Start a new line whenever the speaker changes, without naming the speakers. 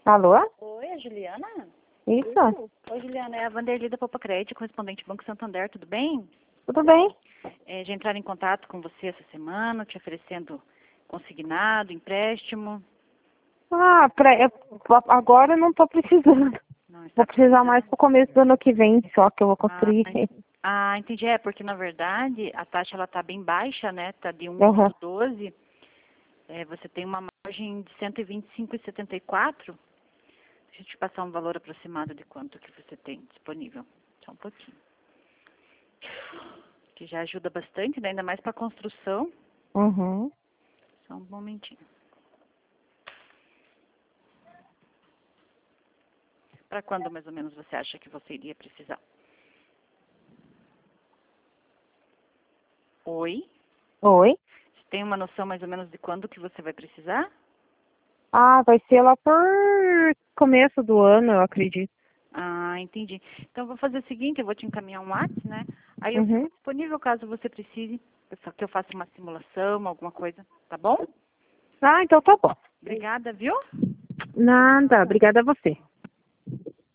Alô?
Oi, a Juliana?
Isso?
Oi, Juliana, é a Vanderlei da Popa Crédito, correspondente Banco Santander, tudo bem?
Tudo bem?
Já entraram em contato com você essa semana, te oferecendo consignado, empréstimo?
Ah, agora eu não tô precisando.
Não está
Vou precisar
precisando?
mais pro começo do ano que vem, só que eu vou
Ah,
construir.
entendi. É, porque na verdade a taxa ela tá bem baixa, né? Tá de
Uhum.
1,12. Você tem uma margem de 125,74. Deixa eu te passar um valor aproximado de quanto que você tem disponível. Só um pouquinho. Que já ajuda bastante, né? Ainda mais para construção.
Uhum.
Só um momentinho. Para quando mais ou menos você acha que você iria precisar? Oi?
Oi?
Você tem uma noção mais ou menos de quando que você vai precisar?
Ah, vai ser lá por começo do ano, eu acredito.
Ah, entendi. Então eu vou fazer o seguinte, eu vou te encaminhar um WhatsApp, né? Aí eu fico
Uhum.
disponível caso você precise, que eu faça uma simulação, alguma coisa, tá bom?
Ah, então tá bom.
Obrigada, viu?
Nada, obrigada a você.